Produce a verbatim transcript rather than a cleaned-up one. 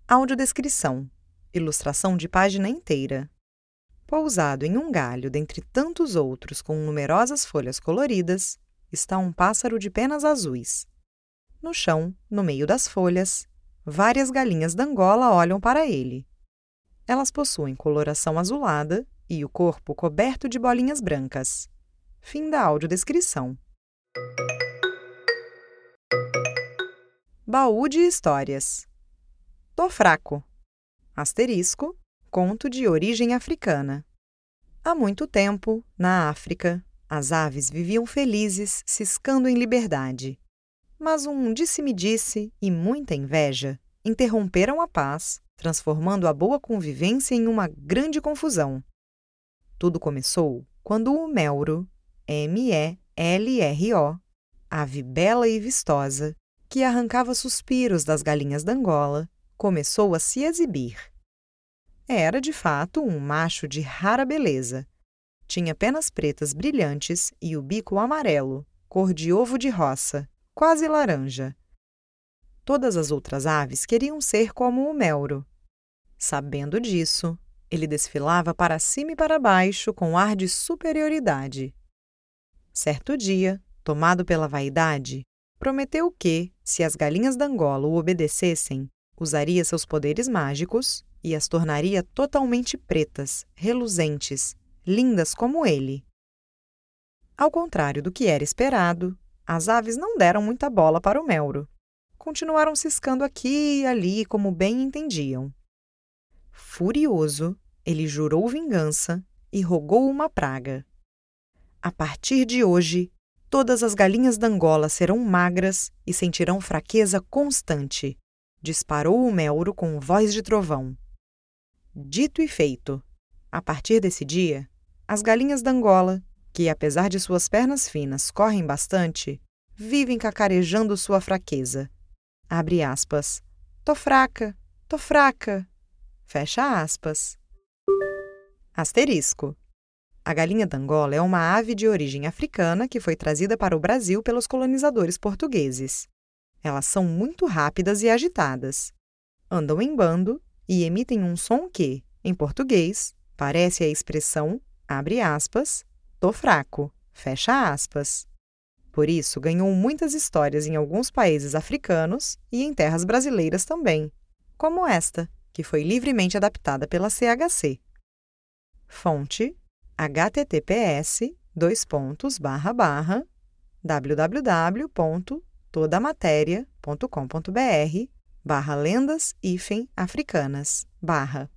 Audiodescrição. Ilustração de página inteira. Pousado em um galho dentre tantos outros com numerosas folhas coloridas, está um pássaro de penas azuis. No chão, no meio das folhas, várias galinhas d'Angola olham para ele. Elas possuem coloração azulada e o corpo coberto de bolinhas brancas. Fim da audiodescrição. Baú de histórias. Tô fraco. Asterisco. Conto de origem africana. Há muito tempo, na África, as aves viviam felizes, ciscando em liberdade. Mas um disse-me-disse e muita inveja interromperam a paz, transformando a boa convivência em uma grande confusão. Tudo começou quando o melro, M E L R O, ave bela e vistosa, que arrancava suspiros das galinhas d'Angola, começou a se exibir. Era, de fato, um macho de rara beleza. Tinha penas pretas brilhantes e o bico amarelo, cor de ovo de roça, quase laranja. Todas as outras aves queriam ser como o melro. Sabendo disso, ele desfilava para cima e para baixo com ar de superioridade. Certo dia, tomado pela vaidade, prometeu que, se as galinhas d'Angola o obedecessem, usaria seus poderes mágicos e as tornaria totalmente pretas, reluzentes, lindas como ele. Ao contrário do que era esperado, as aves não deram muita bola para o melro. Continuaram ciscando aqui e ali como bem entendiam. Furioso, ele jurou vingança e rogou uma praga. A partir de hoje, todas as galinhas d'Angola serão magras e sentirão fraqueza constante, disparou o melro com voz de trovão. Dito e feito. A partir desse dia, as galinhas d'Angola, que apesar de suas pernas finas correm bastante, vivem cacarejando sua fraqueza. Abre aspas. Tô fraca, tô fraca. Fecha aspas. Asterisco. A galinha d'Angola é uma ave de origem africana que foi trazida para o Brasil pelos colonizadores portugueses. Elas são muito rápidas e agitadas. Andam em bando e emitem um som que, em português, parece a expressão, abre aspas, tô fraco, fecha aspas. Por isso, ganhou muitas histórias em alguns países africanos e em terras brasileiras também, como esta, que foi livremente adaptada pela C H C. Fonte: https dois pontos barra barra www ponto todamateria ponto com ponto br barra lendas hífen africanas barra